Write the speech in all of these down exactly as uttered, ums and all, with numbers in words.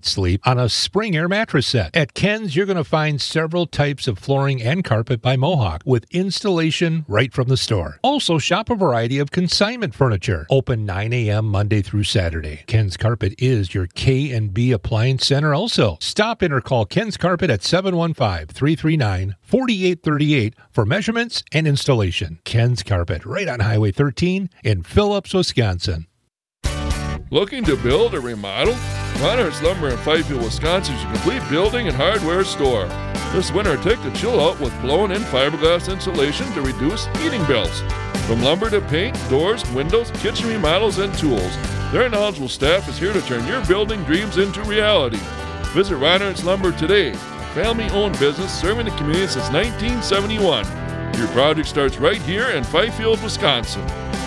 sleep on a Spring Air mattress set. At Ken's, you're going to find several types of flooring and carpet by Mohawk with installation right from the store. Also, shop a variety of consignment furniture. Open nine a.m. Monday through Saturday. Ken's Carpet is your K and B Appliance Center also. Stop in or call Ken's Carpet at seven one five, three three nine, four eight three eight for measurements and installation. Ken's Carpet, right on Highway thirteen in Phillips, Wisconsin. Looking to build or remodel? Reinhardt's Lumber in Fifield, Wisconsin is your complete building and hardware store. This winter, take the chill out with blown-in fiberglass insulation to reduce heating bills. From lumber to paint, doors, windows, kitchen remodels, and tools, their knowledgeable staff is here to turn your building dreams into reality. Visit Reinhardt's Lumber today, a family-owned business serving the community since nineteen seventy-one. Your project starts right here in Fifield, Wisconsin.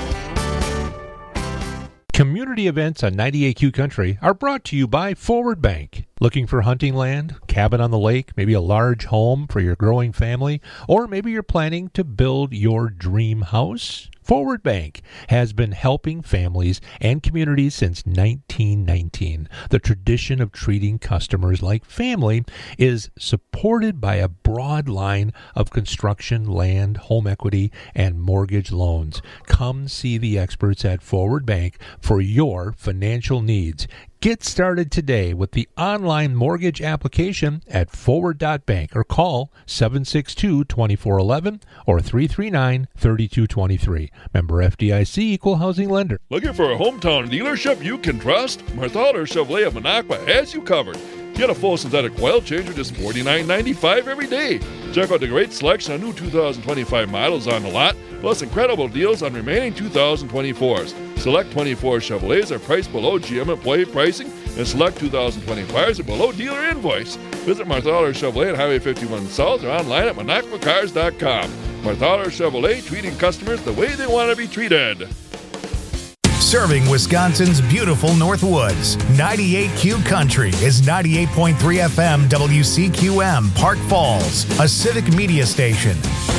Community events on ninety-eight Q Country are brought to you by Forward Bank. Looking for hunting land, cabin on the lake, maybe a large home for your growing family, or maybe you're planning to build your dream house? Forward Bank has been helping families and communities since nineteen nineteen. The tradition of treating customers like family is supported by a broad line of construction, land, home equity, and mortgage loans. Come see the experts at Forward Bank for your financial needs. Get started today with the online mortgage application at forward dot bank or call seven six two, two four one one or three three nine, three two two three. Member F D I C, Equal Housing Lender. Looking for a hometown dealership you can trust? Marthaler Chevrolet of Minocqua has you covered. Get a full synthetic oil change for just forty-nine ninety-five every day. Check out the great selection of new two thousand twenty-five models on the lot, plus incredible deals on remaining two thousand twenty-fours. Select twenty-four Chevrolets are priced below G M employee pricing, and select two thousand twenty-fives are below dealer invoice. Visit Marthaler Chevrolet on Highway fifty-one South or online at minocqua cars dot com. Marthaler Chevrolet, treating customers the way they want to be treated. Serving Wisconsin's beautiful Northwoods, ninety-eight Q Country is ninety-eight point three F M W C Q M, Park Falls, a civic media station.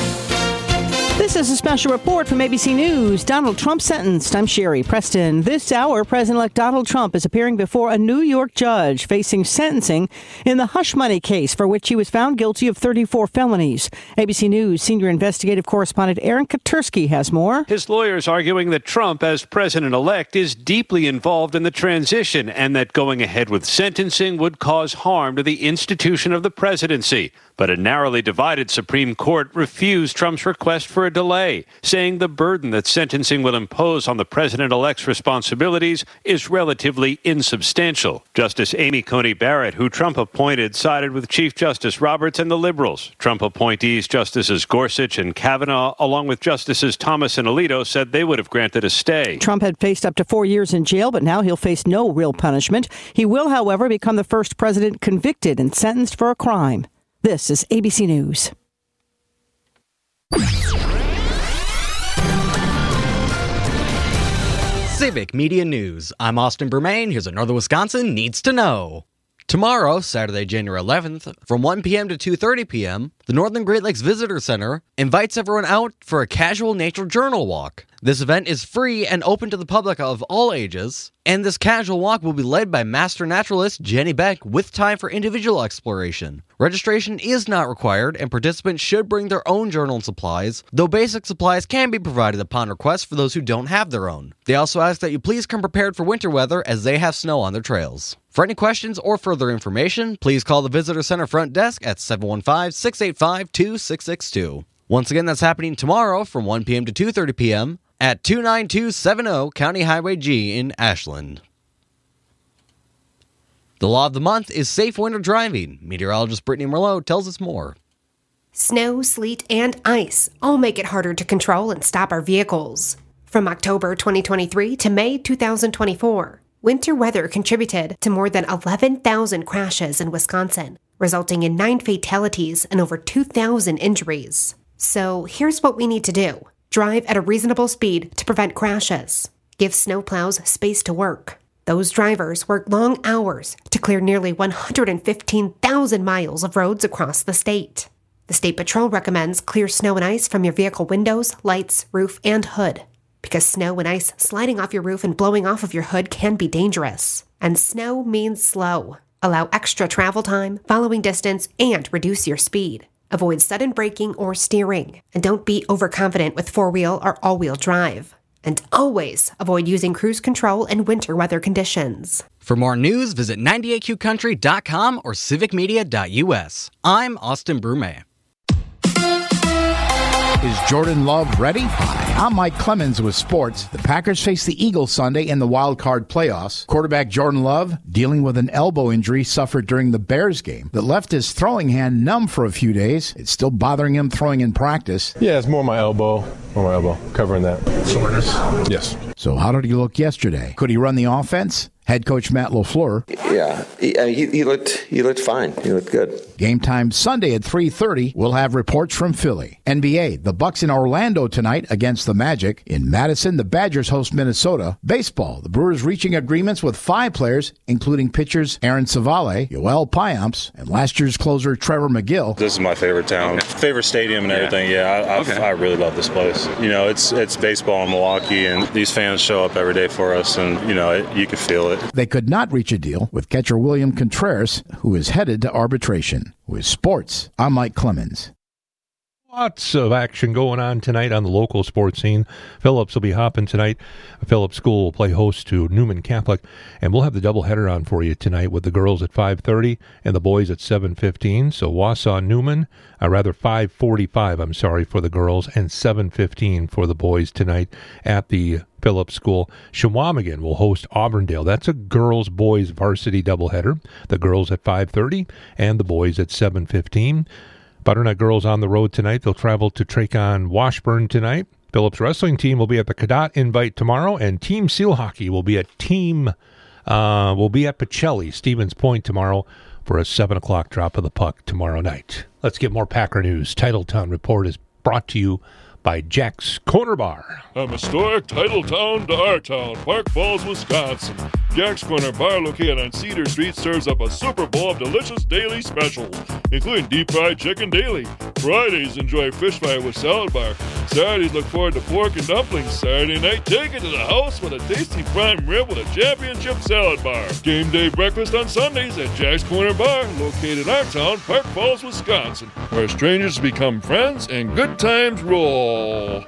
This is a special report from A B C News. Donald Trump sentenced. I'm Sherry Preston. This hour, President-elect Donald Trump is appearing before a New York judge facing sentencing in the hush money case for which he was found guilty of thirty-four felonies. A B C News senior investigative correspondent Aaron Katursky has more. His lawyers arguing that Trump, as president-elect, is deeply involved in the transition and that going ahead with sentencing would cause harm to the institution of the presidency. But a narrowly divided Supreme Court refused Trump's request for a delay, saying the burden that sentencing will impose on the president-elect's responsibilities is relatively insubstantial. Justice Amy Coney Barrett, who Trump appointed, sided with Chief Justice Roberts and the liberals. Trump appointees Justices Gorsuch and Kavanaugh, along with Justices Thomas and Alito, said they would have granted a stay. Trump had faced up to four years in jail, but now he'll face no real punishment. He will, however, become the first president convicted and sentenced for a crime. This is A B C News. Civic Media News. I'm Austin Bermain. Here's what Northern Wisconsin needs to know. Tomorrow, Saturday, January eleventh, from one p.m. to two thirty p.m., the Northern Great Lakes Visitor Center invites everyone out for a casual nature journal walk. This event is free and open to the public of all ages, and this casual walk will be led by master naturalist Jenny Beck with time for individual exploration. Registration is not required, and participants should bring their own journal and supplies, though basic supplies can be provided upon request for those who don't have their own. They also ask that you please come prepared for winter weather as they have snow on their trails. For any questions or further information, please call the Visitor Center front desk at seven one five, six eight five, two six six two. Once again, that's happening tomorrow from one p.m. to two thirty p.m. at two nine two seven zero County Highway G in Ashland. The law of the month is safe winter driving. Meteorologist Brittany Merlot tells us more. Snow, sleet, and ice all make it harder to control and stop our vehicles. From October twenty twenty-three to May two thousand twenty-four, winter weather contributed to more than eleven thousand crashes in Wisconsin, resulting in nine fatalities and over two thousand injuries. So here's what we need to do. Drive at a reasonable speed to prevent crashes. Give snowplows space to work. Those drivers work long hours to clear nearly one hundred fifteen thousand miles of roads across the state. The State Patrol recommends clear snow and ice from your vehicle windows, lights, roof, and hood, because snow and ice sliding off your roof and blowing off of your hood can be dangerous. And snow means slow. Allow extra travel time, following distance, and reduce your speed. Avoid sudden braking or steering. And don't be overconfident with four-wheel or all-wheel drive. And always avoid using cruise control in winter weather conditions. For more news, visit ninety-eight Q country dot com or civic media dot U S. I'm Austin Brumet. Is Jordan Love ready? Hi, I'm Mike Clemens with sports. The Packers face the Eagles Sunday in the wild card playoffs. Quarterback Jordan Love dealing with an elbow injury suffered during the Bears game that left his throwing hand numb for a few days. It's still bothering him throwing in practice. Yeah, it's more my elbow. More my elbow. Covering that. Soreness? Yes. So how did he look yesterday? Could he run the offense? Head coach Matt LaFleur. Yeah, he, I mean, he, he looked he looked fine. He looked good. Game time Sunday at three thirty. We'll have reports from Philly. N B A, the Bucks in Orlando tonight against the Magic. In Madison, the Badgers host Minnesota. Baseball, the Brewers reaching agreements with five players, including pitchers Aaron Savale, Yoel Payamps, and last year's closer Trevor McGill. This is my favorite town, okay. Favorite stadium and everything. Yeah, I, okay. I really love this place. You know, it's it's baseball in Milwaukee, and these fans show up every day for us, and you know, it, you can feel it. They could not reach a deal with catcher William Contreras, who is headed to arbitration. With sports, I'm Mike Clemens. Lots of action going on tonight on the local sports scene. Phillips will be hopping tonight. Phillips School will play host to Newman Catholic, and we'll have the doubleheader on for you tonight with the girls at five thirty and the boys at seven fifteen. So Wausau Newman, uh, rather five forty-five, I'm sorry, for the girls, and seven fifteen for the boys tonight at the Phillips School. Shawamigan will host Auburndale. That's a girls-boys varsity doubleheader. The girls at five thirty and the boys at seven fifteen. Butternut girls on the road tonight. They'll travel to take on Washburn tonight. Phillips wrestling team will be at the Cadott Invite tomorrow, and Team Seal Hockey will be at Team uh, will be at Pacelli, Stevens Point tomorrow for a seven o'clock drop of the puck tomorrow night. Let's get more Packer news. Titletown Report is brought to you by Jack's Corner Bar. From historic Titletown to our town, Park Falls, Wisconsin. Jack's Corner Bar, located on Cedar Street, serves up a Super Bowl of delicious daily specials, including deep fried chicken daily. Fridays, enjoy fish fry with salad bar. Saturdays, look forward to pork and dumplings. Saturday night, take it to the house with a tasty prime rib with a championship salad bar. Game day breakfast on Sundays at Jack's Corner Bar, located in our town, Park Falls, Wisconsin, where strangers become friends and good times roll.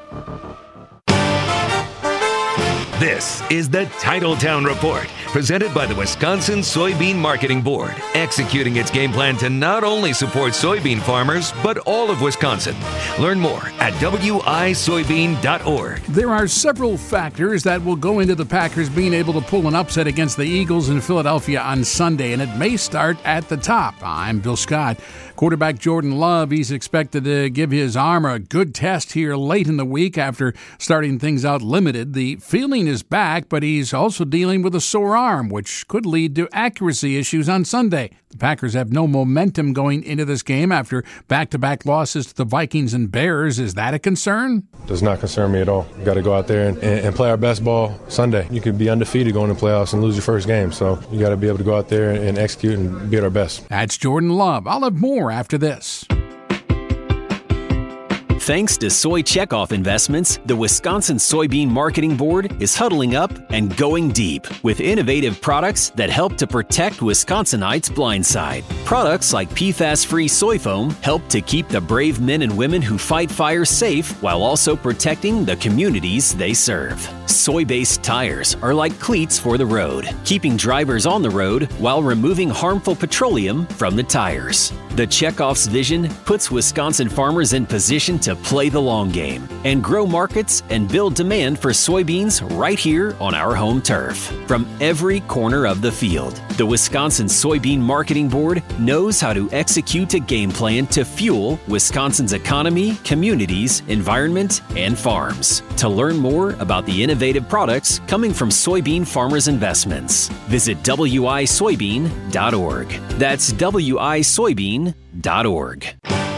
This is the Titletown Report, presented by the Wisconsin Soybean Marketing Board, executing its game plan to not only support soybean farmers, but all of Wisconsin. Learn more at W I soybean dot org. There are several factors that will go into the Packers being able to pull an upset against the Eagles in Philadelphia on Sunday, and it may start at the top. I'm Bill Scott. Quarterback Jordan Love, he's expected to give his arm a good test here late in the week after starting things out limited. The feeling is back, but he's also dealing with a sore arm, which could lead to accuracy issues on Sunday. The Packers have no momentum going into this game after back-to-back losses to the Vikings and Bears. Is that a concern? Does not concern me at all. We've got to go out there and, and play our best ball Sunday. You could be undefeated going to playoffs and lose your first game, so you got to be able to go out there and execute and be at our best. That's Jordan Love. I'll have more after this. Thanks to Soy Checkoff Investments, the Wisconsin Soybean Marketing Board is huddling up and going deep with innovative products that help to protect Wisconsinites' blind side. Products like P FAS-free soy foam help to keep the brave men and women who fight fires safe while also protecting the communities they serve. Soy-based tires are like cleats for the road, keeping drivers on the road while removing harmful petroleum from the tires. The Checkoff's vision puts Wisconsin farmers in position to play the long game and grow markets and build demand for soybeans right here on our home turf. From every corner of the field, the Wisconsin Soybean Marketing Board knows how to execute a game plan to fuel Wisconsin's economy, communities, environment, and farms. To learn more about the innovative products coming from soybean farmers' investments, visit W I soybean dot org. That's W I soybean dot org.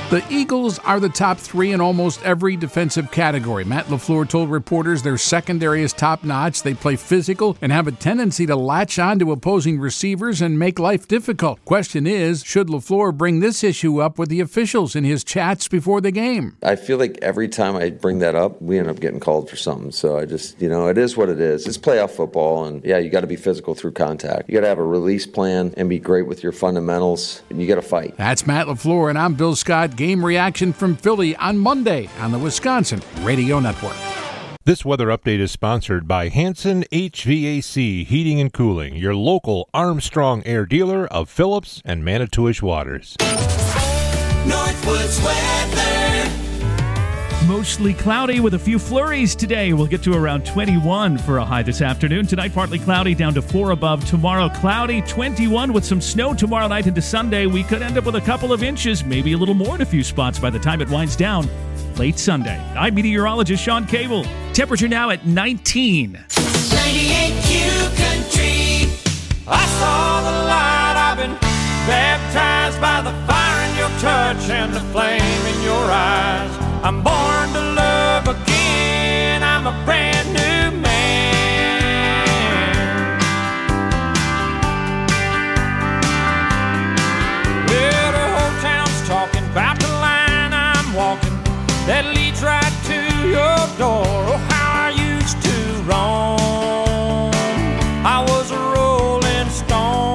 The Eagles are the top three in almost every defensive category. Matt LaFleur told reporters their secondary is top-notch. They play physical and have a tendency to latch on to opposing receivers and make life difficult. Question is, should LaFleur bring this issue up with the officials in his chats before the game? I feel like every time I bring that up, we end up getting called for something. So I just, you know, it is what it is. It's playoff football, and yeah, you got to be physical through contact. You got to have a release plan and be great with your fundamentals, and you got to fight. That's Matt LaFleur, and I'm Bill Scott. Game reaction from Philly on Monday on the Wisconsin Radio Network. This weather update is sponsored by Hanson H V A C Heating and Cooling, your local Armstrong Air dealer of Phillips and Manitowish Waters. Northwoods weather. Mostly cloudy with a few flurries today. We'll get to around twenty-one for a high this afternoon. Tonight, partly cloudy, down to four above. Tomorrow, cloudy, twenty-one with some snow tomorrow night into Sunday. We could end up with a couple of inches, maybe a little more in a few spots by the time it winds down late Sunday. I'm meteorologist Sean Cable. Temperature now at nineteen. ninety-eight Q Country. I saw the light. I've been baptized by the fire in your touch and the flame in your eyes. I'm born to love again. I'm a brand new man. Well, the whole town's talking about the line I'm walking that leads right to your door. Oh, how I used to roam. I was a rolling stone.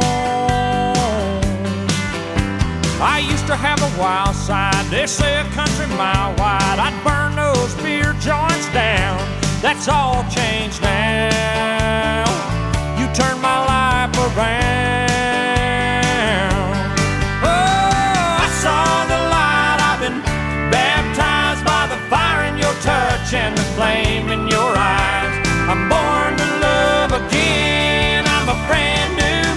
I used to have a wild side. They say a country mile wide. I'd burn those beer joints down. That's all changed now. You turned my life around. Oh, I saw the light. I've been baptized by the fire in your touch and the flame in your eyes. I'm born to love again. I'm a brand new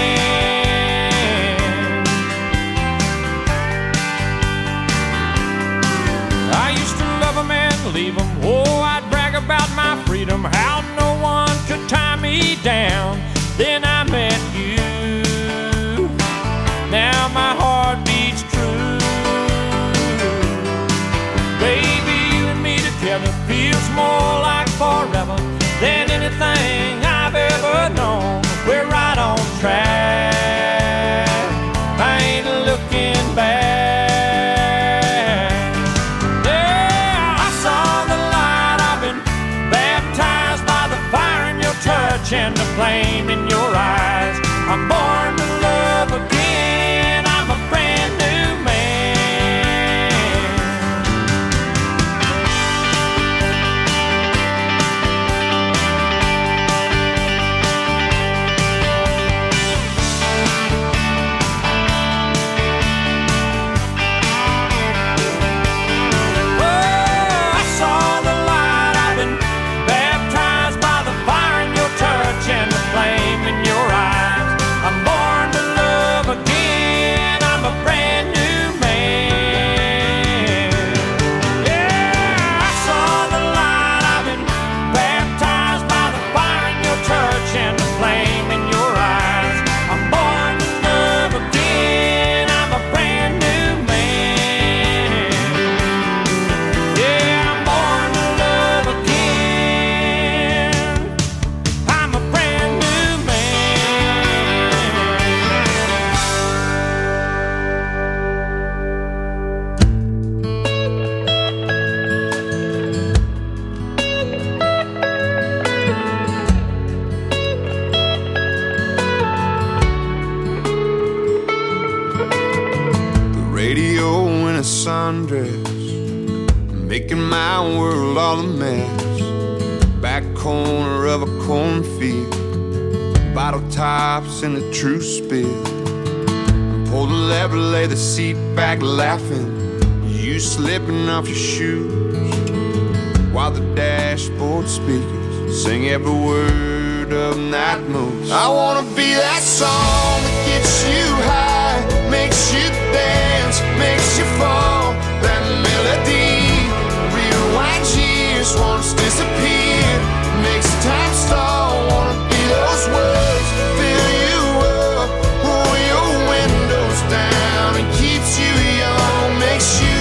man. I used to love a man, leave him. Oh, I'd brag about my freedom, how no one could tie me down. Then I met you. Now my heart beats true. Baby, you and me together feels more like forever than anything I've ever known. We're right on track. I ain't looking back. Yeah, I saw the light. I've been baptized by the fire in your touch and the flame in your eyes. I'm born to love again. I'm a brand new man. Oh, I saw the light. I've been baptized by the fire in your touch and the flame in your eyes. I'm born to love again. I'm a brand new man. Yeah, I saw the light. I've been baptized by the fire in your touch and the flame in your eyes. I'm born to love again. I'm a brand new man. Yeah, I'm born to love again. I'm a brand new The radio in a sundress, making my world all a mess. Back corner of a cornfield, bottle tops in a true spill. Pull the lever, lay the seat back laughing. You slipping off your shoes, while the dashboard speakers sing every word of Night Moves. I wanna be that song that gets you high, makes you dance, makes you fall. That melody rewinds years, once disappeared, makes time stall. Wanna be those words, fill you up, roll your windows down, and keeps you young, makes you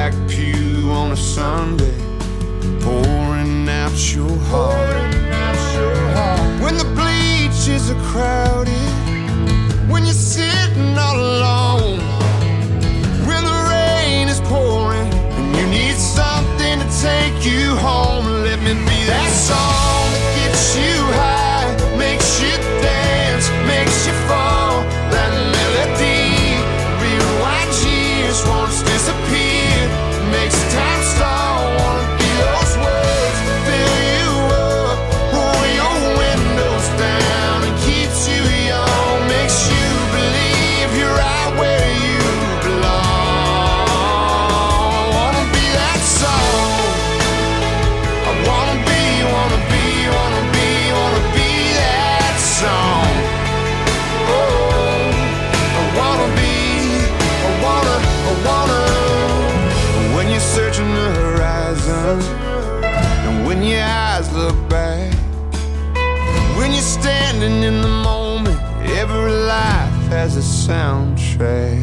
back pew on a Sunday, pouring out your heart. When the bleachers are crowded, when you're sitting all alone, when the rain is pouring and you need something to take you home, let me be that song that gets you high, makes you dance, makes you fall. That melody, real white years won't disappear, makes time stall. Wanna be those words, fill you up, roll your windows down and keeps you young, makes you believe you're right where you belong. I wanna be that song. I wanna be, wanna be, wanna be, wanna be that song. Oh, I wanna be, I wanna, I wanna. When you're searching the horizon, and when your eyes look back, when you're standing in the moment, every life has a soundtrack.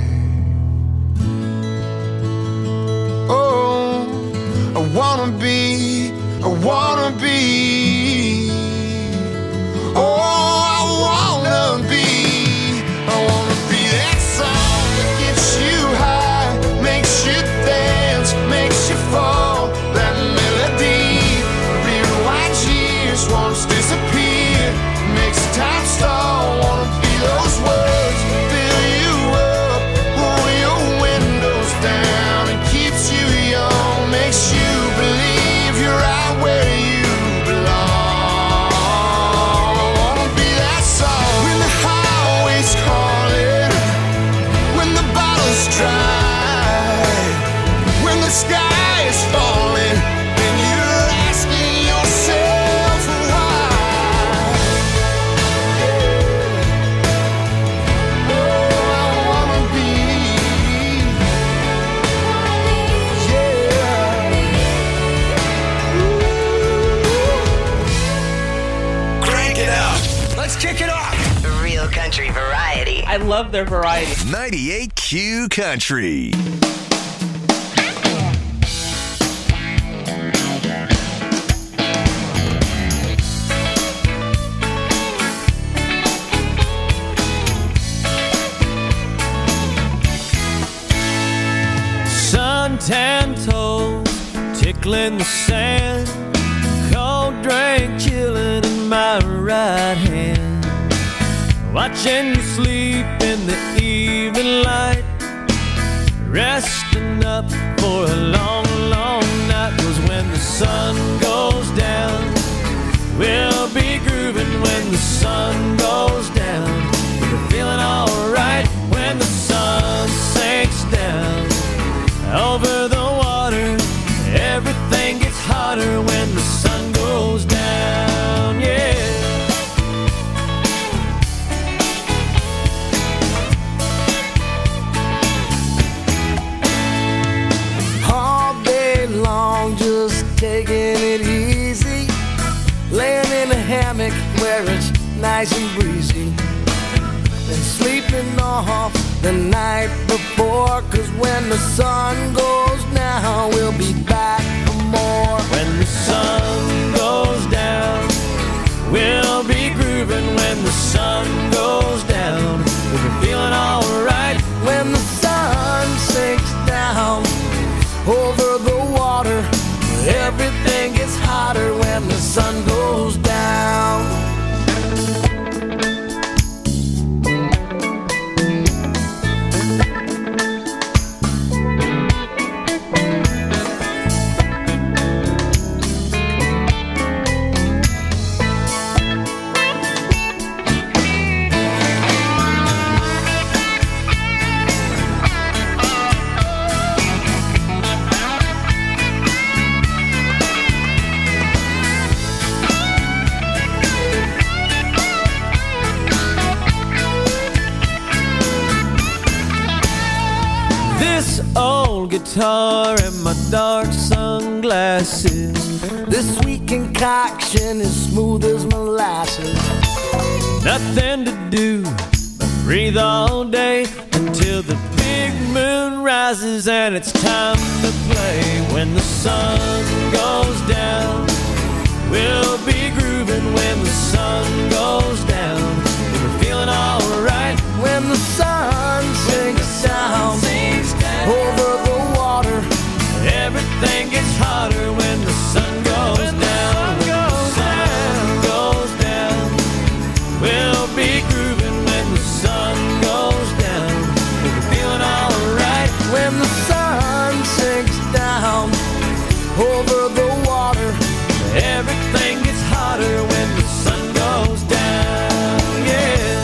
Oh, I wanna be, I wanna be. Oh, I wanna be, I wanna be that song that gets you high, makes you dance, makes you fall. That melody, real white years won't disappear, makes time stall. Wanna be those words, fill you up, roll your windows down and keeps you young, makes you believe you're right where you belong. I wanna be that song. When the highway's calling, when the bottle's dry, when the sky is falling and you're asking yourself why. Oh, I wanna be, yeah. Crank it up. Let's kick it off. Real country variety. I love their variety. ninety-eight Q Country. Suntan toes tickling the sand, cold drink chilling in my right hand, watching you sleep in the evening light, resting up for a long, long night. 'Cause when the sun goes down, we'll be grooving. When the sun goes down, we're feeling alright. When the sun sinks down over the water, everything gets hotter when the sun goes down, yeah. All day long, just taking it easy, laying in a hammock where it's nice and breezy, and sleeping off the night before. 'Cause when the sun goes down, we'll be back for more. When the sun goes down, we'll be grooving. When the sun goes down, we'll be feeling alright. When the sun sinks down over the water, everything gets hotter when the sun goes down. old guitar and my dark sunglasses. This sweet concoction is smooth as molasses. Nothing to do but breathe all day and till the big moon rises and it's time to play. When the sun goes down, we'll be grooving when the sun goes down. We're feeling alright when the sun sinks down, sinks down over the water. Everything gets hotter when the sun goes when down. The sun goes when down. The sun goes down. We'll be grooving when the sun goes down. We're feeling alright when the sun sinks down over the water. Everything gets hotter when the sun goes down. Yeah.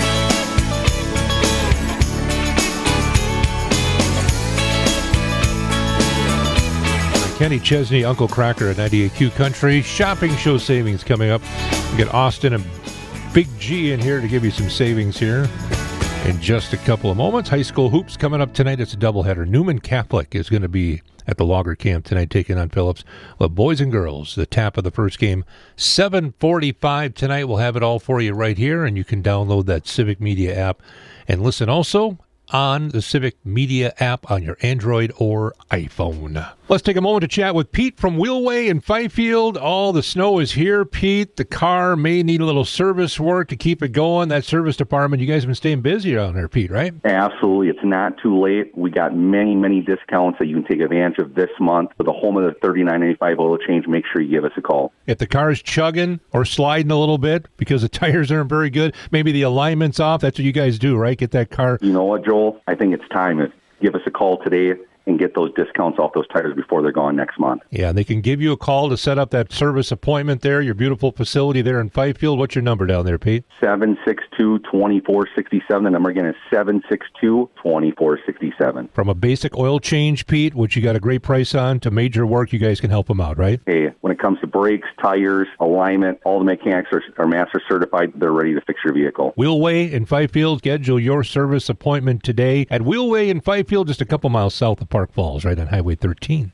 Kenny Chesney, Uncle Cracker at ninety-eight Q Country. Shopping show savings coming up. We get Austin and Big G in here to give you some savings here in just a couple of moments. High school hoops coming up tonight. It's a doubleheader. Newman Catholic is going to be at the Logger Camp tonight, taking on Phillips. Well, boys and girls, the tap of the first game, seven forty-five tonight. We'll have it all for you right here, and you can download that Civic Media app and listen also on the Civic Media app on your Android or iPhone. Let's take a moment to chat with Pete from Wheelway in Fifield. All the snow is here, Pete. The car may need a little service work to keep it going. That service department, you guys have been staying busy around there, Pete, right? Absolutely. It's not too late. We got many, many discounts that you can take advantage of this month. For the home of the thirty-nine ninety-five oil change, make sure you give us a call. If the car is chugging or sliding a little bit because the tires aren't very good, maybe the alignment's off, that's what you guys do, right? Get that car. You know what, Joel? I think it's time. Give us a call today and get those discounts off those tires before they're gone next month. Yeah, they can give you a call to set up that service appointment there, your beautiful facility there in Fifield. What's your number down there, Pete? seven six two, two four six seven. The number again is seven six two, two four six seven. From a basic oil change, Pete, which you got a great price on, to major work, you guys can help them out, right? Hey, when it comes to brakes, tires, alignment, all the mechanics are, are master certified. They're ready to fix your vehicle. Wheelway in Fifield. Schedule your service appointment today at Wheelway in Fifield, just a couple miles south of Park Falls, right on Highway thirteen.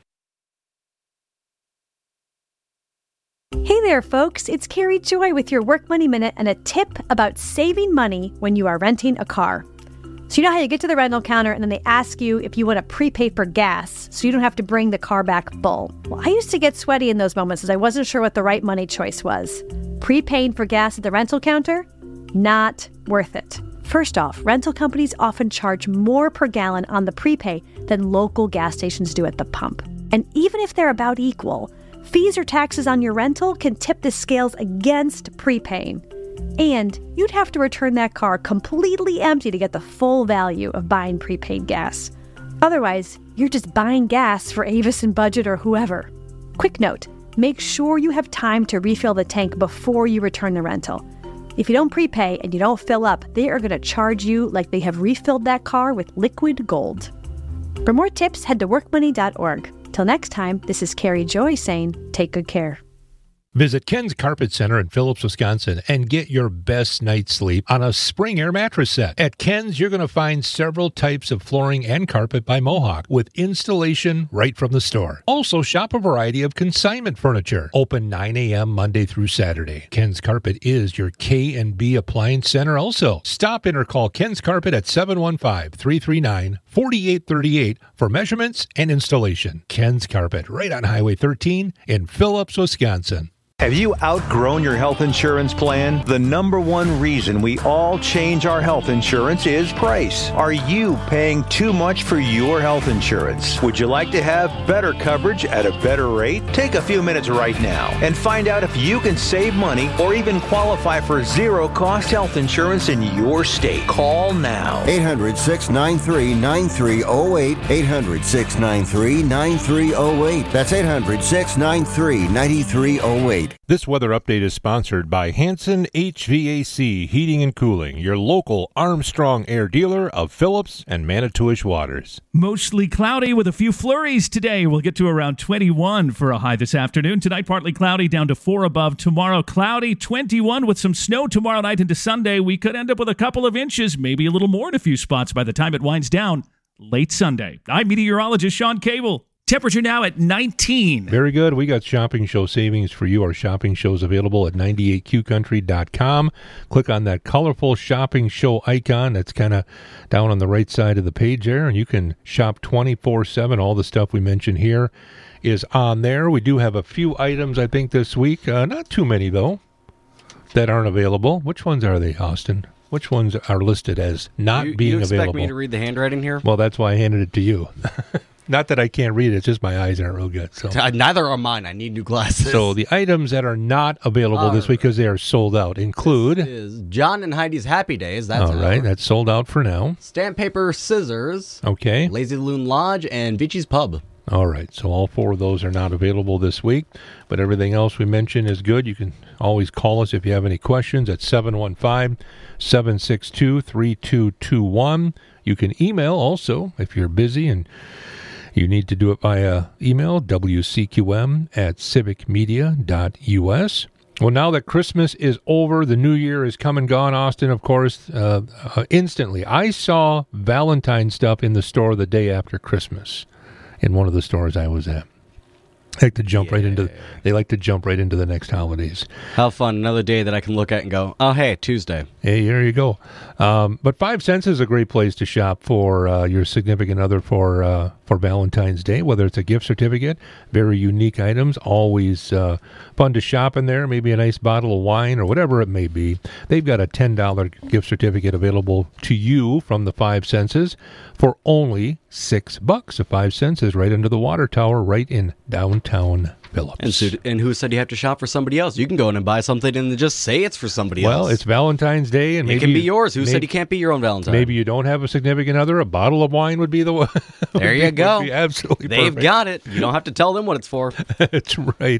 Hey there, folks. It's Carrie Joy with your Work Money Minute and a tip about saving money when you are renting a car. So you know how you get to the rental counter and then they ask you if you want to prepay for gas so you don't have to bring the car back full. Well, I used to get sweaty in those moments as I wasn't sure what the right money choice was. Prepaying for gas at the rental counter? Not worth it. First off, rental companies often charge more per gallon on the prepay than local gas stations do at the pump. And even if they're about equal, fees or taxes on your rental can tip the scales against prepaying. And you'd have to return that car completely empty to get the full value of buying prepaid gas. Otherwise, you're just buying gas for Avis and Budget or whoever. Quick note, make sure you have time to refill the tank before you return the rental. If you don't prepay and you don't fill up, they are going to charge you like they have refilled that car with liquid gold. For more tips, head to work money dot org. Till next time, this is Carrie Joy saying, take good care. Visit Ken's Carpet Center in Phillips, Wisconsin, and get your best night's sleep on a Spring Air mattress set. At Ken's, you're going to find several types of flooring and carpet by Mohawk with installation right from the store. Also, shop a variety of consignment furniture. Open nine a.m. Monday through Saturday. Ken's Carpet is your K and B Appliance Center also. Stop in or call Ken's Carpet at seven one five, three three nine, four eight three eight for measurements and installation. Ken's Carpet, right on Highway thirteen in Phillips, Wisconsin. Have you outgrown your health insurance plan? The number one reason we all change our health insurance is price. Are you paying too much for your health insurance? Would you like to have better coverage at a better rate? Take a few minutes right now and find out if you can save money or even qualify for zero-cost health insurance in your state. Call now. eight hundred, six nine three, nine three zero eight. eight hundred, six nine three, nine three zero eight. That's eight hundred, six nine three, nine three zero eight. This weather update is sponsored by Hanson H V A C Heating and Cooling, your local Armstrong Air dealer of Phillips and Manitowish waters. Mostly cloudy with a few flurries today. We'll get to around twenty-one for a high this afternoon. Tonight, partly cloudy, down to four above. Tomorrow, cloudy, twenty-one with some snow tomorrow night into Sunday. We could end up with a couple of inches, maybe a little more in a few spots by the time it winds down late Sunday. I'm meteorologist Sean Cable. Temperature now at nineteen. Very good. We got shopping show savings for you. Our shopping shows available at ninety-eight q country dot com. Click on that colorful shopping show icon that's kind of down on the right side of the page there, and you can shop twenty-four seven. All the stuff we mentioned here is on there. We do have a few items, I think, this week. Uh, not too many, though, that aren't available. Which ones are they, Austin? Which ones are listed as not you, being you expect available? me to read the handwriting here? Well, that's why I handed it to you. Not that I can't read it, it's just my eyes aren't real good. So neither are mine. I need new glasses. So the items that are not available All this week because they are sold out include This is John and Heidi's Happy Days. That's all right, out. that's sold out for now. Stamp Paper Scissors. Okay. Lazy Loon Lodge and Vinci's Pub. All right, so all four of those are not available this week, but everything else we mentioned is good. You can always call us if you have any questions at seven one five, seven six two, three two two one. You can email also if you're busy and you need to do it via email, W C Q M at civic media dot U S. Well, now that Christmas is over, the New Year is come and gone, Austin, of course, uh, uh, instantly. I saw Valentine stuff in the store the day after Christmas in one of the stores I was at. They like to jump yeah. right into. They like to jump right into the next holidays. How fun! Another day that I can look at and go, "Oh, hey, Tuesday." Hey, there you go. Um, but Five Cents is a great place to shop for uh, your significant other for uh, for Valentine's Day. Whether it's a gift certificate, very unique items, always uh, fun to shop in there. Maybe a nice bottle of wine or whatever it may be. They've got a ten dollar gift certificate available to you from the Five Senses for only six bucks. The Five Cents is right under the water tower, right in downtown Phillips. And, so, and who said you have to shop for somebody else? You can go in and buy something and just say it's for somebody well, else. Well, it's Valentine's Day, and it maybe can be yours. Who maybe, said you can't be your own Valentine? Maybe you don't have a significant other. A bottle of wine would be the one. There you be, go. Would be absolutely They've perfect. got it. You don't have to tell them what it's for. That's right.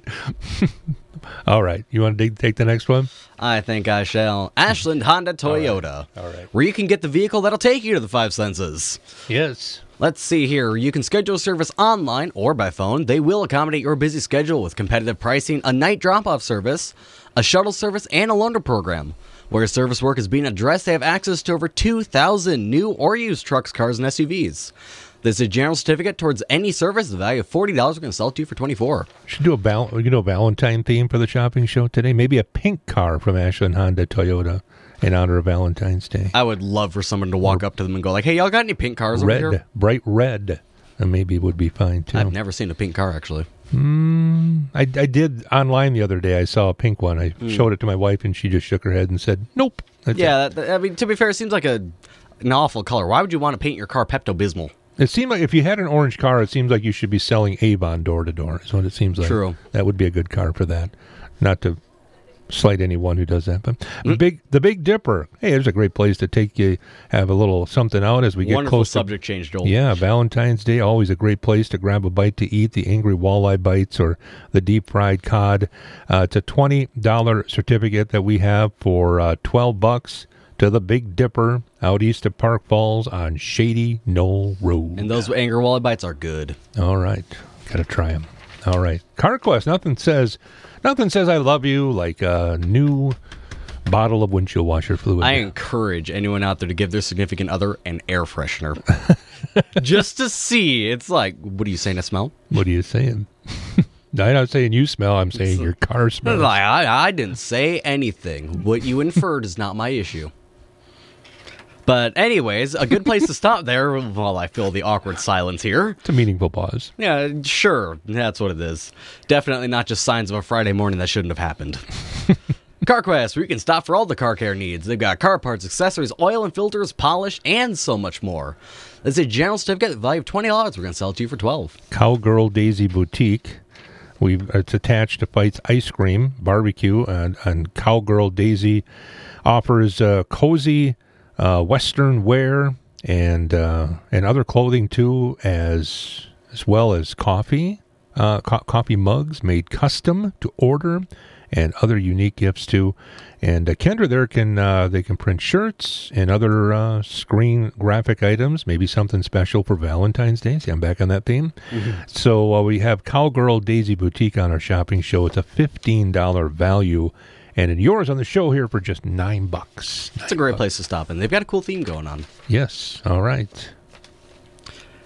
All right. You want to take the next one? I think I shall. Ashland Honda Toyota. All right. All right. Where you can get the vehicle that'll take you to the Five Senses. Yes. Let's see here. You can schedule service online or by phone. They will accommodate your busy schedule with competitive pricing, a night drop-off service, a shuttle service, and a loaner program. Where service work is being addressed, they have access to over two thousand new or used trucks, cars, and S U Vs. There's a general certificate towards any service. The value of forty dollars. We're going to sell it to you for twenty-four dollars. Should do a val- you know, Valentine theme for the shopping show today. Maybe a pink car from Ashland Honda Toyota in honor of Valentine's Day. I would love for someone to walk up to them and go like, "Hey, y'all got any pink cars red, over here?" Bright red. And maybe it would be fine, too. I've never seen a pink car, actually. Mm, I, I did online the other day. I saw a pink one. I Mm. showed it to my wife, and she just shook her head and said, nope. That's yeah, it. that, I mean, to be fair, it seems like a an awful color. Why would you want to paint your car Pepto-Bismol? It seemed like if you had an orange car, it seems like you should be selling Avon door to door, is what it seems like. True. That would be a good car for that. Not to slight anyone who does that. But mm. big, the Big Dipper, hey, there's a great place to take you, have a little something out as we get Wonderful close subject to, change, Joel. Yeah, Valentine's Day, always a great place to grab a bite to eat, the Angry Walleye Bites or the deep fried cod. Uh, it's a twenty dollar certificate that we have for uh, twelve bucks to the Big Dipper out east of Park Falls on Shady Knoll Road. And those Angry Walleye Bites are good. All right. Got to try them. All right. CarQuest, nothing says nothing says I love you like a new bottle of windshield washer fluid. I encourage anyone out there to give their significant other an air freshener. Just to see. It's like, what are you saying, I smell? What are you saying? I'm not saying you smell. I'm saying your car smells. I, I didn't say anything. What you inferred is not my issue. But anyways, a good place to stop there while I feel the awkward silence here. It's a meaningful pause. Yeah, sure. That's what it is. Definitely not just signs of a Friday morning that shouldn't have happened. CarQuest, where you can stop for all the car care needs. They've got car parts, accessories, oil and filters, polish, and so much more. There's a general certificate, value of twenty dollars. We're going to sell it to you for twelve dollars. Cowgirl Daisy Boutique. We've, it's attached to Fight's Ice Cream Barbecue, and, and Cowgirl Daisy offers uh, cozy uh, Western wear and uh, and other clothing too, as as well as coffee uh, co- coffee mugs made custom to order, and other unique gifts too. And uh, Kendra there can uh, they can print shirts and other uh, screen graphic items, maybe something special for Valentine's Day. See, I'm back on that theme. Mm-hmm. So uh, we have Cowgirl Daisy Boutique on our shopping show. It's a fifteen dollar value, and in yours on the show here for just nine bucks. It's a great place to stop in. They've got a cool theme going on. Yes. All right.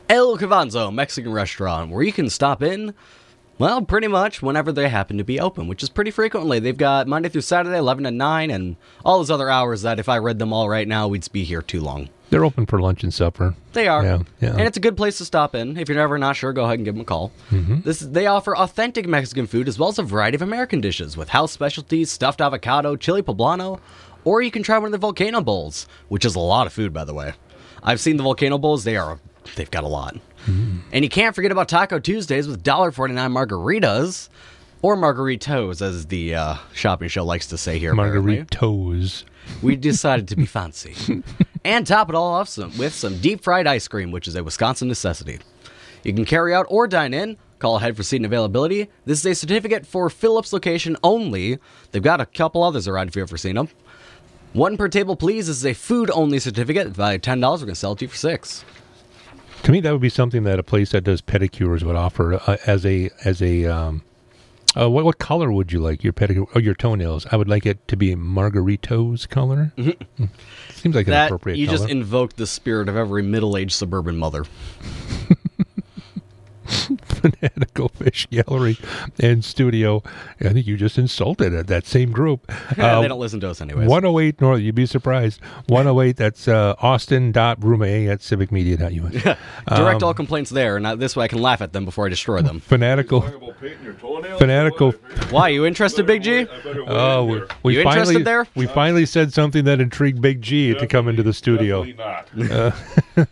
El Cavanzo Mexican restaurant, where you can stop in, well, pretty much whenever they happen to be open, which is pretty frequently. They've got Monday through Saturday, eleven to nine, and all those other hours that if I read them all right now, we'd be here too long. They're open for lunch and supper. They are. Yeah, yeah. And it's a good place to stop in. If you're ever not sure, go ahead and give them a call. Mm-hmm. This They offer authentic Mexican food as well as a variety of American dishes with house specialties, stuffed avocado, chili poblano, or you can try one of the volcano bowls, which is a lot of food, by the way. I've seen the volcano bowls. They are, they've got a lot. Mm-hmm. And you can't forget about Taco Tuesdays with one dollar forty-nine margaritas, or margaritos, as the uh, shopping show likes to say here. Margaritos. We decided to be fancy. And top it all off some, with some deep-fried ice cream, which is a Wisconsin necessity. You can carry out or dine in. Call ahead for seating availability. This is a certificate for Phillips location only. They've got a couple others around if you've ever seen them. One per table, please. This is a food-only certificate. Valued ten dollars. We're going to sell it to you for six dollars. To me, that would be something that a place that does pedicures would offer uh, as a as a. Um, uh, what what color would you like your pedicure or your toenails? I would like it to be Margaritos color. Mm-hmm. Seems like an that, appropriate you color. just invoked the spirit of every middle-aged suburban mother. Fanatical Fish Gallery and Studio. I think you just insulted it, that same group. Yeah, uh, they don't listen to us anyways. one oh eight North, you'd be surprised. one oh eight, that's uh, austin dot brume at civic media dot u s. Direct um, all complaints there, and this way I can laugh at them before I destroy them. Fanatical. Fanatical. Why, you interested, Big G? Oh, we, we you finally, interested there? We finally said something that intrigued Big G Definitely, to come into the studio. Definitely not. Uh,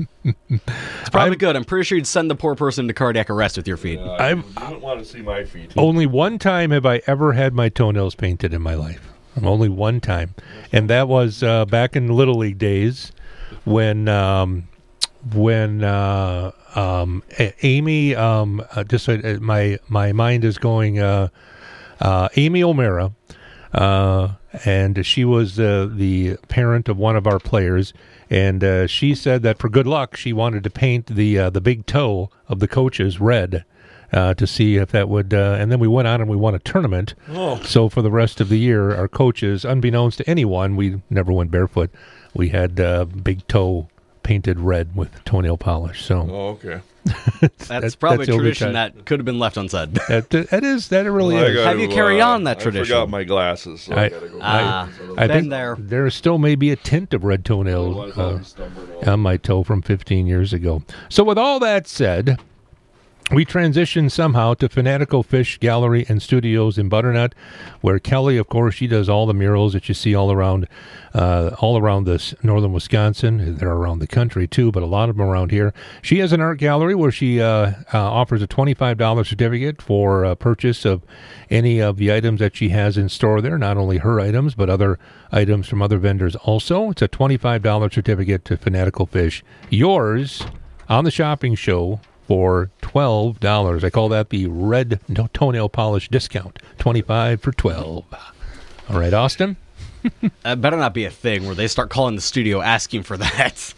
It's probably I'm, good. I'm pretty sure you'd send the poor person to cardiac arrest with your feet. Uh, I don't want to see my feet. Only one time have I ever had my toenails painted in my life. Only one time. And that was uh, back in Little League days when um, when uh, um, A- Amy, um, uh, just uh, my, my mind is going, uh, uh, Amy O'Mara, uh, and she was uh, the parent of one of our players. And uh, she said that for good luck, she wanted to paint the uh, the big toe of the coaches red uh, to see if that would. Uh, and then we went on and we won a tournament. Oh. So for the rest of the year, our coaches, unbeknownst to anyone, we never went barefoot. We had uh, big toe painted red with toenail polish. So oh, okay. that's, that's probably that's a tradition that could have been left unsaid. That, that is that it really well, is. Gotta, Have you carried uh, on that tradition? I forgot my glasses. So I, I gotta go ah, I been think there. There still may be a tint of red toenail uh, on my toe from fifteen years ago. So with all that said, we transition somehow to Fanatical Fish Gallery and Studios in Butternut, where Kelly, of course, she does all the murals that you see all around, uh, all around this northern Wisconsin. They're around the country too, but a lot of them around here. She has an art gallery where she uh, uh, offers a twenty-five dollars certificate for uh, purchase of any of the items that she has in store there. Not only her items, but other items from other vendors also. It's a twenty-five dollars certificate to Fanatical Fish. Yours on the shopping show for twelve dollars. I call that the red toenail polish discount. twenty-five for twelve. All right, Austin? That better not be a thing where they start calling the studio asking for that.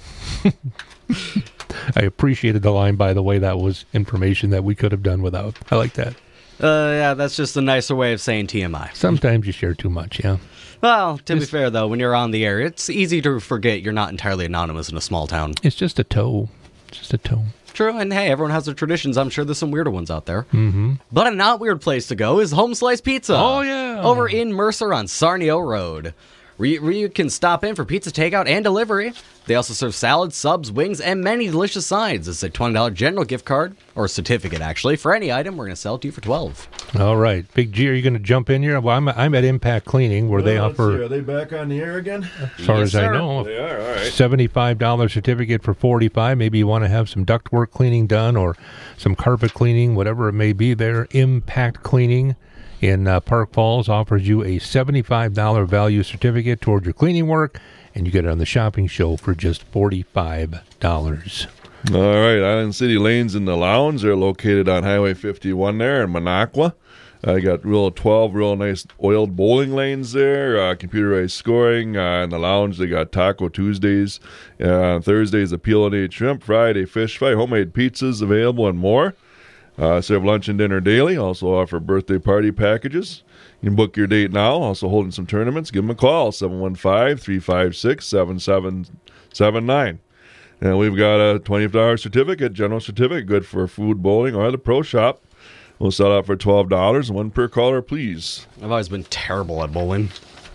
I appreciated the line, by the way. That was information that we could have done without. I like that. Uh, yeah, that's just a nicer way of saying T M I. Sometimes you share too much, yeah. Well, to Just- be fair, though, when you're on the air, it's easy to forget you're not entirely anonymous in a small town. It's just a toe. Just a toe. True, and hey, everyone has their traditions. I'm sure there's some weirder ones out there. Mm-hmm. But a not weird place to go is Home Slice Pizza. Oh, yeah. Over in Mercer on Sarnio Road, where you, where you can stop in for pizza takeout and delivery. They also serve salads, subs, wings, and many delicious sides. It's a twenty dollars general gift card, or certificate, actually, for any item. We're going to sell it to you for twelve dollars. All right. Big G, are you going to jump in here? Well, I'm, I'm at Impact Cleaning, where they Well, let's see, offer, are they back on the air again? as far Yes, as I sir. know, They are, all right. seventy-five dollars certificate for forty-five dollars. Maybe you want to have some ductwork cleaning done or some carpet cleaning, whatever it may be there. Impact Cleaning in uh, Park Falls offers you a seventy-five dollars value certificate toward your cleaning work, and you get it on the shopping show for just forty-five dollars. All right, Island City Lanes in the Lounge. They're located on Highway fifty-one there in Minocqua. I got real twelve real nice oiled bowling lanes there, uh, computerized scoring. Uh, in the Lounge, they got Taco Tuesdays. Uh, Thursdays, a peel and ate shrimp. Friday, fish fry, homemade pizzas available, and more. Uh, serve lunch and dinner daily. Also offer birthday party packages. You can book your date now. Also holding some tournaments. Give them a call, seven one five, three five six, seven seven seven nine. And we've got a twenty dollars certificate, general certificate, good for food, bowling, or the pro shop. We'll sell out for twelve dollars, one per caller, please. I've always been terrible at bowling.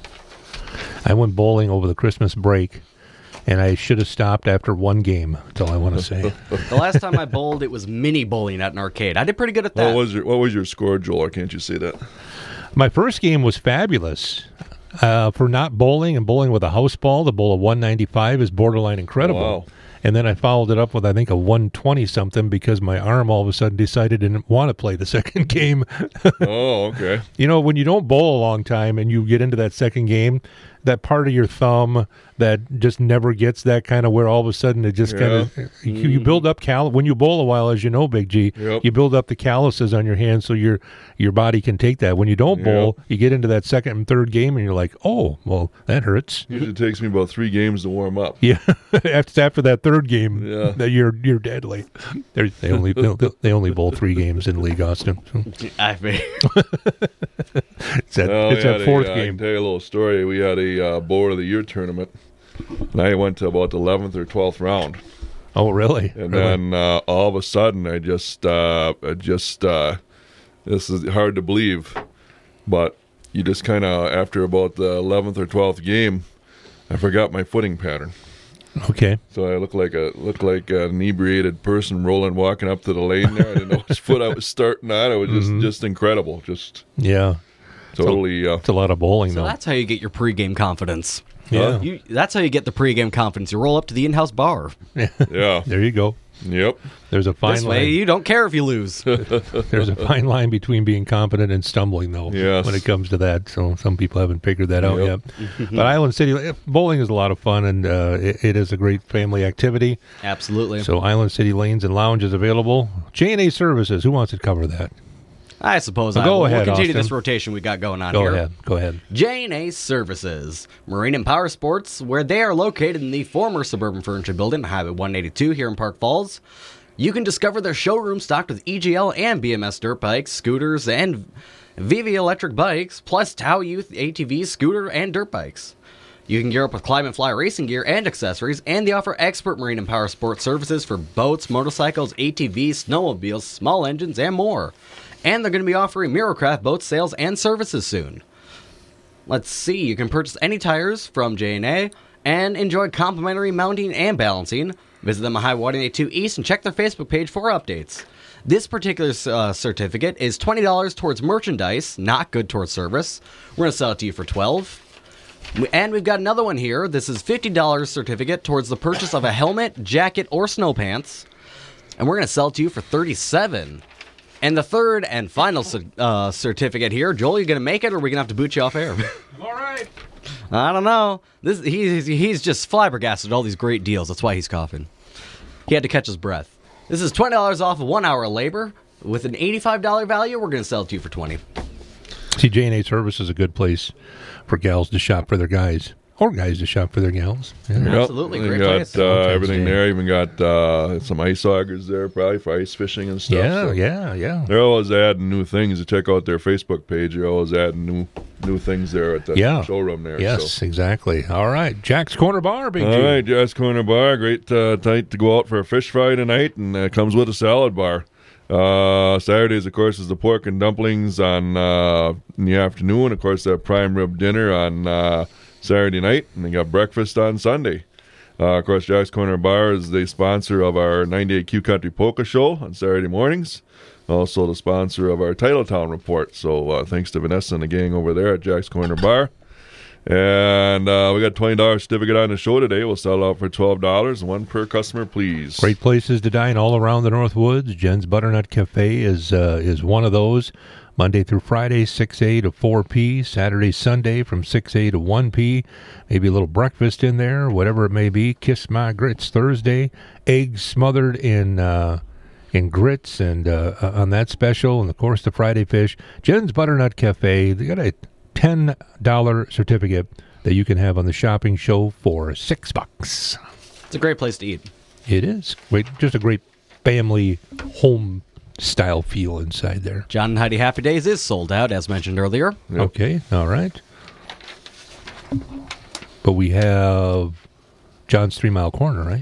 I went bowling over the Christmas break, and I should have stopped after one game. That's all I want to say. The last time I bowled, it was mini bowling at an arcade. I did pretty good at that. What was your What was your score, Joel? Or can't you say that? My first game was fabulous. Uh, for not bowling and bowling with a house ball, the bowl of one ninety-five is borderline incredible. Wow. And then I followed it up with, I think, a one twenty something because my arm all of a sudden decided it didn't want to play the second game. Oh, okay. You know, when you don't bowl a long time and you get into that second game, that part of your thumb that just never gets that kind of where all of a sudden it just Yeah. kind of, you, you build up cal. When you bowl a while, as you know, Big G, Yep. you build up the calluses on your hands so your your body can take that. When you don't bowl, you get into that second and third game and you're like, oh, well, that hurts. Usually takes me about three games to warm up. Yeah, after after that third game, Yeah. that you're you're deadly. They're, they only they, they only bowl three games in League Austin. I mean, it's that, Well, it's we that had fourth a, uh, I game. can tell you a little story. We had a uh, Bowler of the Year tournament, and I went to about the eleventh or twelfth round. Oh, really? And Really? then uh, all of a sudden, I just, uh, I just, uh, this is hard to believe, but you just kind of, after about the eleventh or twelfth game, I forgot my footing pattern. Okay. So I looked like a looked like an inebriated person rolling, walking up to the lane there. I didn't know which foot I was starting on. It was just, Mhm. just incredible. Just Yeah. totally. Uh, It's a lot of bowling, so though. that's how you get your pregame confidence. Yeah. You, that's how you get the pregame confidence. You roll up to the in-house bar. yeah. There you go. Yep. There's a fine This way, line. you don't care if you lose. There's a fine line between being confident and stumbling, though, Yes. when it comes to that. So some people haven't figured that out Yep. yet. But Island City, bowling is a lot of fun, and uh, it, it is a great family activity. Absolutely. So Island City Lanes and Lounge is available. J and A Services, who wants to cover that? I suppose Well, I go will. ahead, We'll continue Austin. this rotation we got going on Go here. ahead. Go ahead. J and A Services, Marine and Power Sports, where they are located in the former Suburban Furniture Building, Highway one eighty-two here in Park Falls. You can discover their showroom stocked with E G L and B M S dirt bikes, scooters, and V V electric bikes, plus Tau Youth A T Vs, scooter, and dirt bikes. You can gear up with Climb and Fly racing gear and accessories, and they offer expert marine and power sports services for boats, motorcycles, A T Vs, snowmobiles, small engines, and more. And they're going to be offering Miracraft boat sales and services soon. Let's see, you can purchase any tires from J and A and enjoy complimentary mounting and balancing. Visit them at Highway one eighty-two East and check their Facebook page for updates. This particular uh, certificate is twenty dollars towards merchandise, not good towards service. We're going to sell it to you for twelve dollars. And we've got another one here. This is fifty dollars certificate towards the purchase of a helmet, jacket, or snow pants. And we're going to sell it to you for thirty-seven dollars. And the third and final uh, certificate here, Joel, you going to make it, or are we going to have to boot you off air? I'm all right. I don't know. This he's he's just flabbergasted at all these great deals. That's why he's coughing. He had to catch his breath. This is twenty dollars off of one hour of labor with an eighty-five dollars value. We're going to sell it to you for twenty dollars. See, J and A Service is a good place for gals to shop for their guys, or guys to shop for their gals. Yeah. Yep. Absolutely, They great got place. uh, All kinds everything of- there. Even got uh, some ice augers there, probably for ice fishing and stuff. Yeah, so yeah, yeah. They're always adding new things. You check out their Facebook page. They're always adding new new things there at the Yeah. showroom there. Yes, So. exactly. All right, Jack's Corner Bar, Big All G. right, Jazz Corner Bar. Great uh, night to go out for a fish fry tonight, and uh, comes with a salad bar. Uh, Saturdays, of course, is the pork and dumplings on uh, in the afternoon. Of course, that prime rib dinner on uh, Saturday night, and they got breakfast on Sunday. Uh, of course, Jack's Corner Bar is the sponsor of our ninety-eight Q Country Polka Show on Saturday mornings. Also the sponsor of our Titletown Report. So uh, thanks to Vanessa and the gang over there at Jack's Corner Bar. And uh, we got a twenty dollars certificate on the show today. We'll sell out for twelve dollars, one per customer, please. Great places to dine all around the North Woods. Jen's Butternut Cafe is uh, is one of those. Monday through Friday, six a to four p. Saturday, Sunday from six a to one p. Maybe a little breakfast in there, whatever it may be. Kiss My Grits Thursday. Eggs smothered in uh, in grits and uh, on that special. And, of course, the Friday fish. Jen's Butternut Cafe, they got a ten dollars certificate that you can have on the shopping show for six bucks. It's a great place to eat. It is. Wait, just a great family home style feel inside there. John and Heidi Happy Days is sold out, as mentioned earlier. Okay, all right. But we have John's Three Mile Corner, right?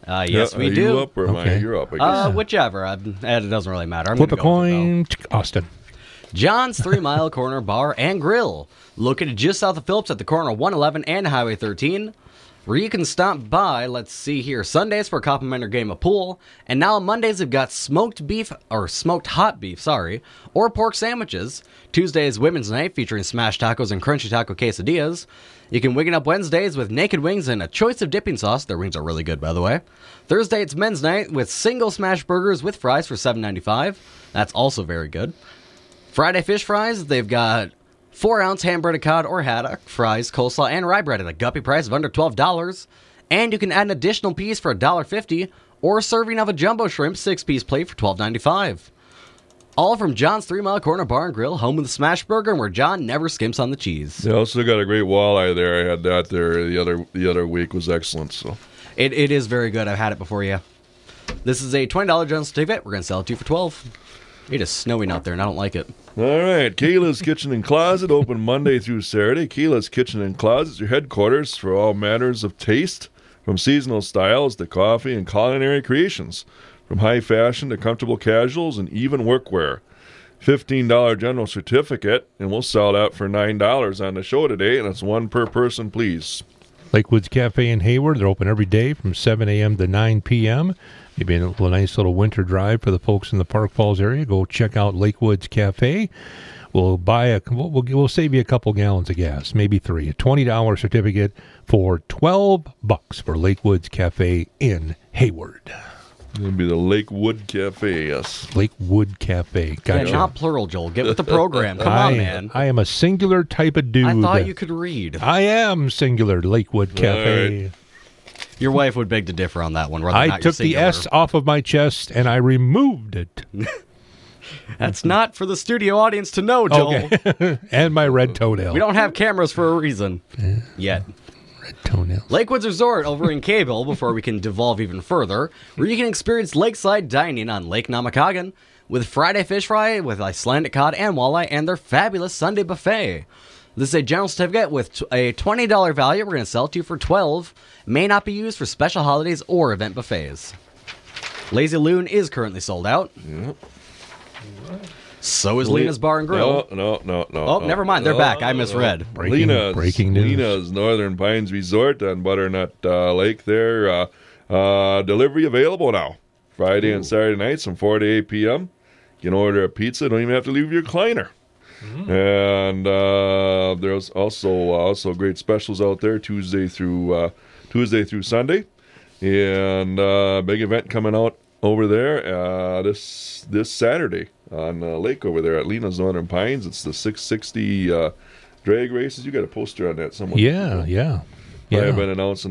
Uh, yes, Yeah, we are do. you up or am I? Okay. You're up, I guess. Uh, whichever. Uh, it doesn't really matter. I'm Flip a gonna go with it, coin, Austin. John's Three Mile Corner Bar and Grill, located just south of Phillips at the corner of one eleven and Highway thirteen, where you can stop by, let's see here, Sundays for a complimentary game of pool, and now on Mondays they've got smoked beef, or smoked hot beef, sorry, or pork sandwiches. Tuesday is Women's Night, featuring smashed tacos and crunchy taco quesadillas. You can wing it up Wednesdays with naked wings and a choice of dipping sauce. Their wings are really good, by the way. Thursday, it's Men's Night with single smash burgers with fries for seven ninety-five. That's also very good. Friday fish fries, they've got four ounce hand-breaded cod or haddock, fries, coleslaw, and rye bread at a guppy price of under twelve dollars. And you can add an additional piece for one dollar fifty or a serving of a jumbo shrimp six-piece plate for twelve ninety-five. All from John's Three Mile Corner Bar and Grill, home of the smash burger, and where John never skimps on the cheese. They also got a great walleye there. I had that there the other the other week. Was excellent. So It, it is very good. I've had it before, yeah. This is a twenty dollars general certificate. We're going to sell it to you for twelve dollars. It is snowing out there, and I don't like it. All right, Kayla's Kitchen and Closet, open Monday through Saturday. Kayla's Kitchen and Closet is your headquarters for all matters of taste, from seasonal styles to coffee and culinary creations, from high fashion to comfortable casuals and even workwear. fifteen dollars general certificate, and we'll sell that for nine dollars on the show today, and it's one per person, please. Lakewoods Cafe in Hayward. They're open every day from seven a.m. to nine p.m. Maybe a little, nice little winter drive for the folks in the Park Falls area. Go check out Lakewoods Cafe. We'll buy a. We'll, we'll save you a couple gallons of gas, maybe three. A twenty dollars certificate for twelve bucks for Lakewoods Cafe in Hayward. It'll be the Lakewood Cafe, yes. Lakewood Cafe. Gotcha. Yeah, not plural, Joel. Get with the program. Come I, on, man. I am a singular type of dude. I thought you could read. I am singular, Lakewood Cafe. Right. Your wife would beg to differ on that one. Whether or I not took you're the S off of my chest and I removed it. That's not for the studio audience to know, Joel. Okay. And my red toenail. We don't have cameras for a reason. Yeah. Yet. Red toenail. Lakewoods Resort over in Cable, before we can devolve even further, where you can experience lakeside dining on Lake Namakagon with Friday fish fry with Icelandic cod and walleye and their fabulous Sunday buffet. This is a general certificate with a twenty dollars value. We're going to sell it to you for twelve dollars. May not be used for special holidays or event buffets. Lazy Loon is currently sold out. Yep. So is Lena's Bar and Grill. No, no, no, no. Oh, no, never mind. They're no, back. I no, misread. no. Breaking- Lena's, breaking news. Lena's Northern Pines Resort on Butternut uh, Lake there. Uh, uh, delivery available now. Friday Ooh. and Saturday nights from four to eight p.m. You can order a pizza. Don't even have to leave your recliner. Mm-hmm. And uh, there's also uh, also great specials out there Tuesday through uh, Tuesday through Sunday, and uh, big event coming out over there uh, this this Saturday on uh, Lake over there at Lena's Northern Pines. It's the six sixty uh, drag races. You got a poster on that somewhere. Yeah, yeah. I yeah. have been announcing